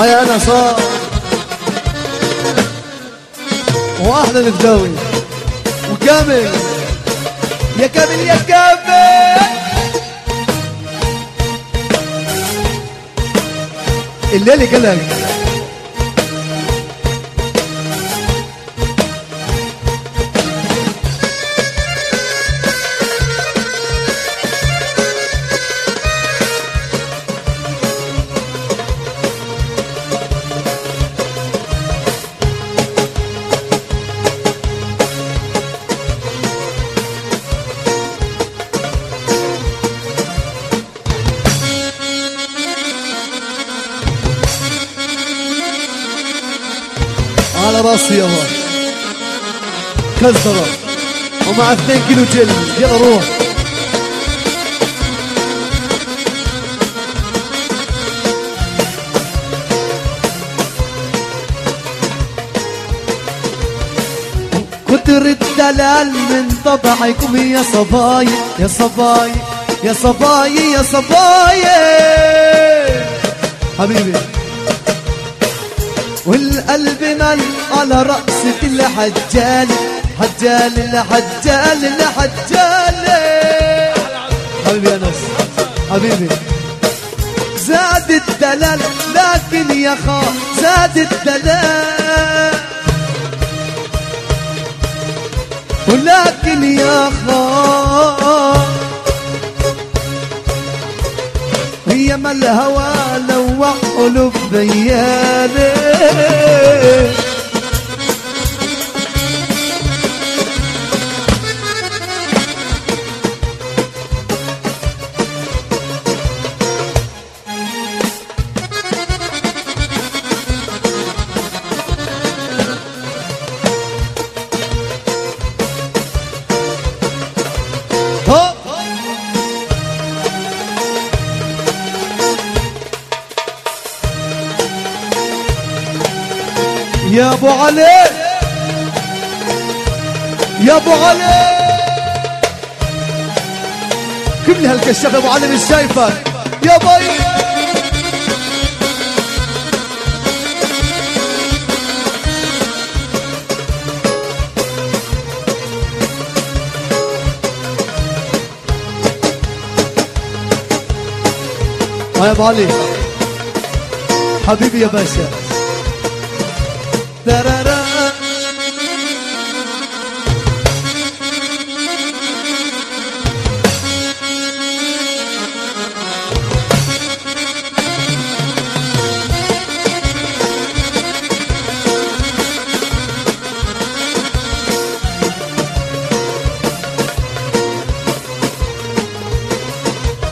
هيا انا صار واحلى الفداوي وكامل يا كامل يا كامل الليلة قلق على راسي يا مان كزرة ومع 2 كيلو جل. يلا روح كتر الدلال من طبعكم يا صبايا يا صبايا يا صبايا يا صبايا حبيبي والقلب نال على رأسة الحجال حجال الحجال الحجال حبيبي يا ناس حبيبي زاد الدلال لكن يا خال زاد الدلال ولكن يا خال هي ما الهوى لوع قلوب بيالي يا ابو علي يا ابو علي كل هالكشاف يا ابو علي مش شايفك يا باي يا ابو علي حبيبي يا باشا.